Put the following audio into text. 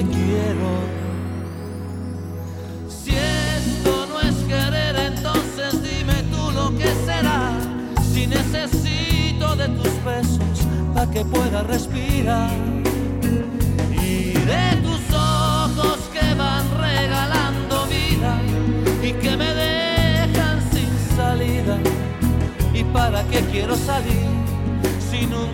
quiero. Si esto no es querer, entonces dime tú lo que será. Si necesito de tus besos para que pueda respirar y de tu